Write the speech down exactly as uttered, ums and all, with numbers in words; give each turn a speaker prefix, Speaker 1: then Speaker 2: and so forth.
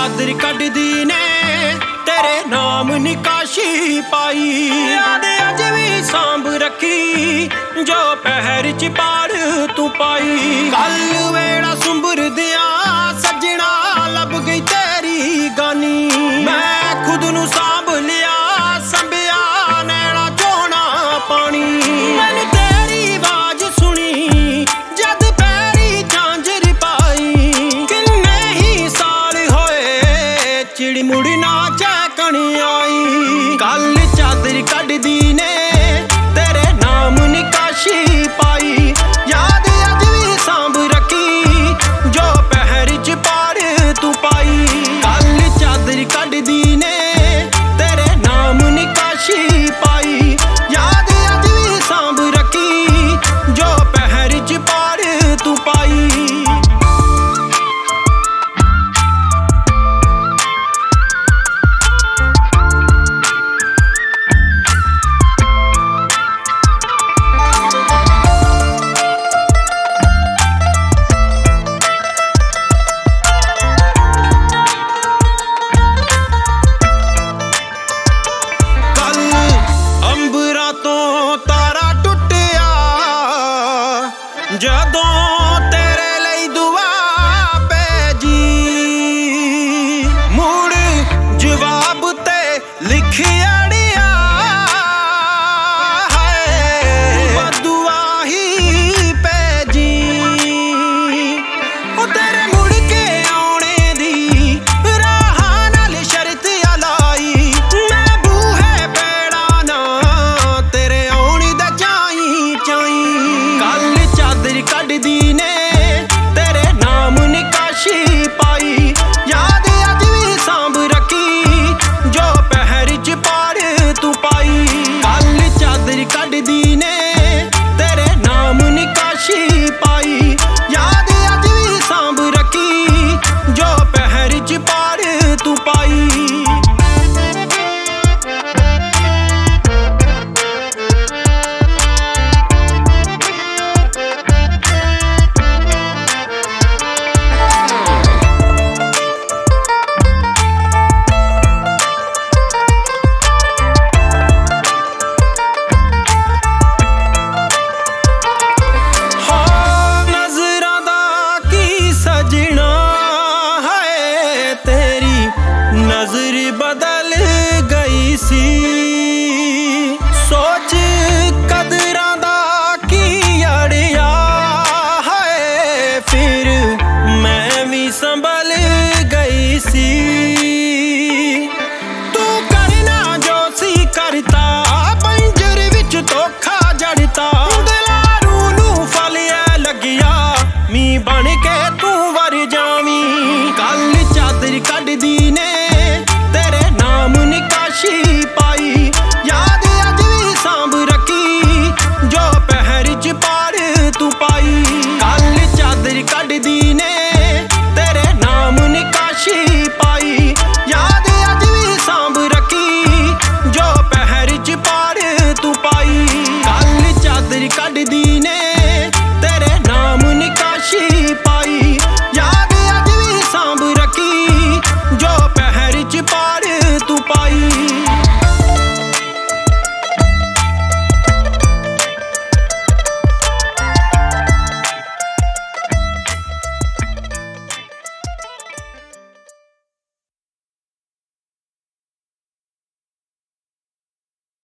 Speaker 1: ਚਾਦਰ ਕੱਢਦੀ ਨੇ ਤੇਰੇ ਨਾਮ ਨਿਕਾਸ਼ੀ ਪਾਈ। ਯਾਦ ਅੱਜ ਵੀ ਸਾਂਭ ਰੱਖੀ ਜੋ ਪਹਿਰ ਚ ਪਾੜ ਤੂੰ ਪਾਈ। ਕੱਲ ਵੇੜਾ ਸੁੰਬਰ ਦਿਆਂ ਸੱਜਣਾ ਲੱਭ ਗਈ ਤੇਰੀ ਗਾਨੀ। ਮੈਂ ਖੁਦ ਨੂੰ ਸਾਂਭ ਲਿਆ ਸੰਭਿਆ ਨੈਣਾ ਚੋਣਾ ਪਾਣੀ। ਮੈਨੂੰ ਤੇਰੀ ਆਵਾਜ਼ ਸੁਣੀ ਜਦ ਪੈਰੀ ਝਾਂਜਰ ਪਾਈ। ਕਿੰਨੇ ਹੀ ਸਾਲ ਹੋਏ ਚਿੜੀ ਮੁੜ ਨਾ ਚੈਕਣ ਆਈ। ਕੱਲ ਚਾਦਰ ਕੱਢਦੀ ਨੇ ਤੇਰੇ ਨਾਮ ਨਿਕਾਸ਼ੀ ਪਾਈ। ਯਾਦ ਅੱਜ ਵੀ ਸਾਂਭ ਰੱਖੀ ਜੋ ਪਹਿਰ ਚ ਪਾੜ ਤੂੰ ਪਾਈ। ਕੱਲ ਚਾਦਰ ਕੱਢਦੀ ਨੇ ਤੇਰੇ ਨਾਮ ਨਿਕਾਸ਼ੀ ਪਾਈ। ਯਾਦ ਅੱਜ ਵੀ ਸਾਂਭ ਰੱਖੀ ਜੋ ਪਹਿਰ ਚ ਪਾੜ ਤੂੰ ਪਾਈ। ਜਦੋਂ ਤੇਰੇ ਲਈ ਦੁਆ ਪੈ ਜੀ ਮੁੜ ਜਵਾਬ ਤੇ ਲਿਖਿਆੜਿਆ ਹੈ ਬਦੁਆ ਹੀ ਪੈ ਜੀ। ਉਹ ਤੇਰੇ ਮੁੜ ਕੇ ਆਉਣੇ ਦੀ ਰਾਹਾਂ ਨਾਲ ਸ਼ਰਤ ਲਾਈ। ਮੈਂ ਬੂਹੇ ਪੈੜਾ ਨਾ ਤੇਰੇ ਆਉਣ ਦਾ ਚਾਈ ਚਾਈ। ਕੱਲ ਚਾਦਰ ਕੱਢਦੀ ਨੇ ਤੇਰੇ ਨਾਮ ਨਿਕਾਸ਼ੀ ਪਾਈ। ਯਾਦ ਅੱਜ ਵੀ ਸਾਂਭ ਰੱਖੀ ਜੋ ਪਹਿਰ ਚ ਪਾੜ ਤੂੰ ਪਾਈ। ਕੱਲ ਚਾਦਰ ਕੱਢਦੀ ਨੇ ਤੇਰੇ ਨਾਮ ਨਿਕਾਸ਼ੀ ਪਾਈ। ਯਾਦ ਅੱਜ ਵੀ ਸਾਂਭ ਰੱਖੀ ਜੋ ਪਹਿਰ ਚ ਪਾੜ ਤੂੰ ਪਾਈ। नजर बदल गई सी सोच